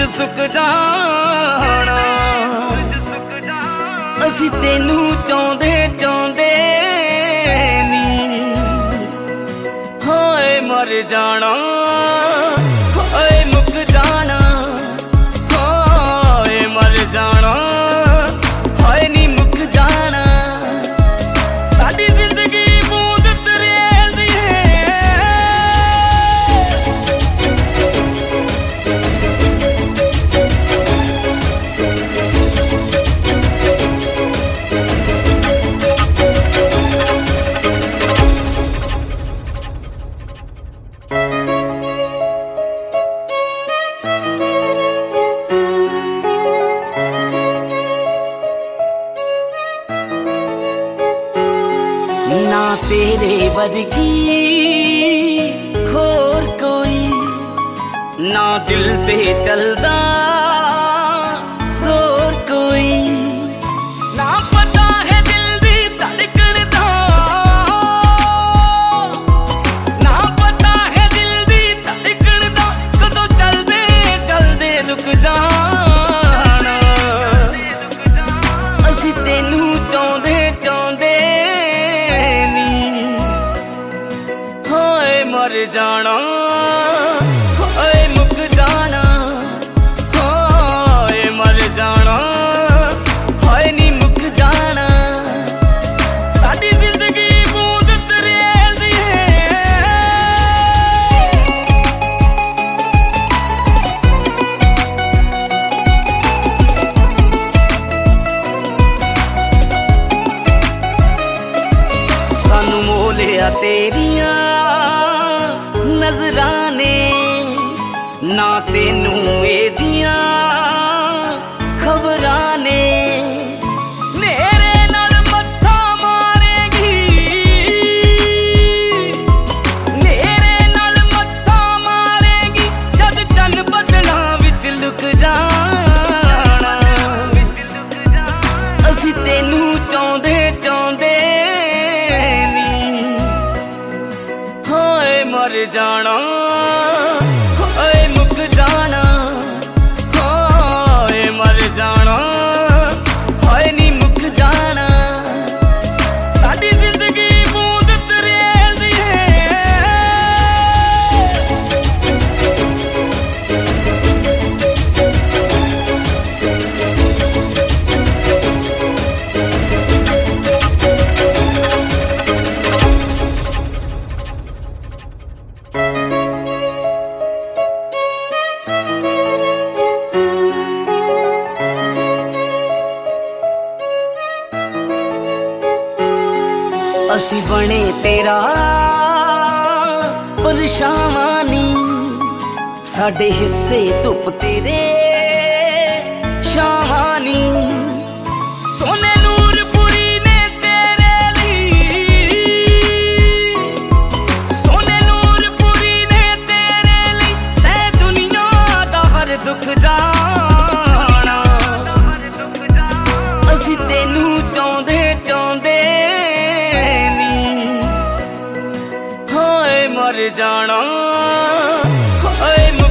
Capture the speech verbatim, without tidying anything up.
सूरज सुक जाना। असी तेनू चाहुंदे चाहुंदे नी हाय मर जाना, हाय मुक जाना, हाय मर जाना, हाय नी मुक जाना। साडी जिंदगी बूंद तरेल दी है, ना तेरे वर्गी होर कोई, ना दिल ते चलदा जोर कोई। ना पता है दिल दी धड़कन दा, ना पता है दिल दी धड़कन दा, कदों चलदे चलदे रुक जाना। असी तेनू चाहुंदे चाहुंदे मर जाना, हाय मुक जाना, हाय मर जाना, हाय नी मुक जाना। साडी जिंदगी बूंद तरेल दी है, सानू मोलिया तेरियां नजराने, ना तेनू एदियां खबरां ने। मेरे नाल मत्था मारेगी, मेरे नाल मत्था मारेगी, जद चन बदलां विच लुक जाना। असी तेनू चाहुंदे चाहुंदे नी हाय मर जाना, हाय मुक जाना, हाय मर जाना, हाय नी मुक जाना। साडी जिंदगी बूंद तरेल दी है, असी बने तेरा परछावानी, साडे हिस्से धुप तेरे छावानी। सोने नूरपुरी ने तेरे ली, सोने नूरपुरी ने तेरे ली, सह दुनिया दा हर दुख जाना। असी तेनू चाहुंदे चाहुंदे मर जाना, हाय